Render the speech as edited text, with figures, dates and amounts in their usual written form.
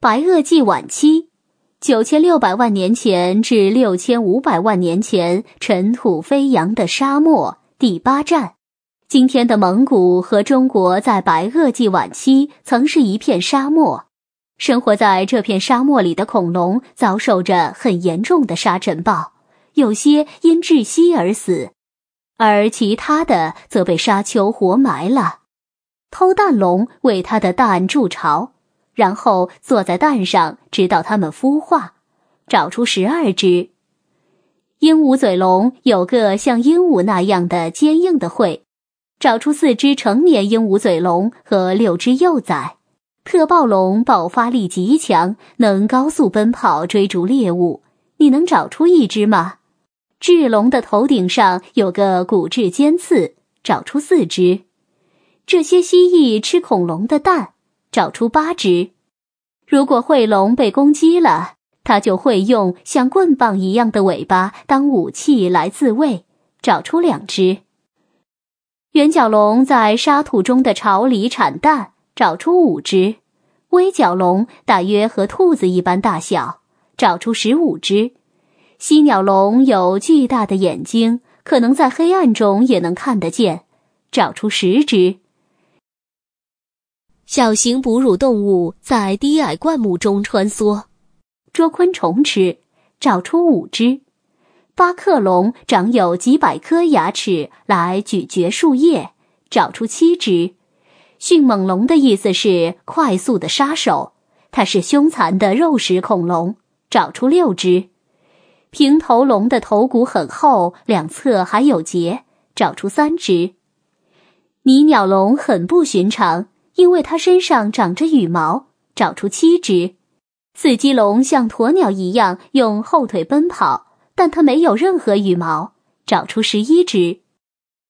白垩纪晚期，9600万年前至6500万年前尘土飞扬的沙漠第8站。今天的蒙古和中国在白垩纪晚期曾是一片沙漠，生活在这片沙漠里的恐龙遭受着很严重的沙尘暴，有些因窒息而死，而其他的则被沙丘活埋了。偷蛋龙为它的蛋筑巢，然后坐在蛋上直到它们孵化，找出12只。鹦鹉嘴龙有个像鹦鹉那样的坚硬的喙，找出4只成年鹦鹉嘴龙和6只幼崽。特暴龙爆发力极强，能高速奔跑追逐猎物，你能找出1只吗？智龙的头顶上有个骨质尖刺，找出4只。这些蜥蜴吃恐龙的蛋，找出8只。如果喙龙被攻击了，它就会用像棍棒一样的尾巴当武器来自卫，找出2只。圆角龙在沙土中的巢里产蛋，找出5只。微角龙大约和兔子一般大小，找出15只。犀鸟龙有巨大的眼睛，可能在黑暗中也能看得见，找出10只。小型哺乳动物在低矮灌木中穿梭，捉昆虫吃，找出5只。巴克龙长有几百颗牙齿来咀嚼树叶，找出7只。迅猛龙的意思是快速的杀手，它是凶残的肉食恐龙，找出6只。平头龙的头骨很厚，两侧还有节，找出3只。泥鸟龙很不寻常，因为它身上长着羽毛，找出7只。四脊龙像鸵鸟一样用后腿奔跑，但它没有任何羽毛，找出11只。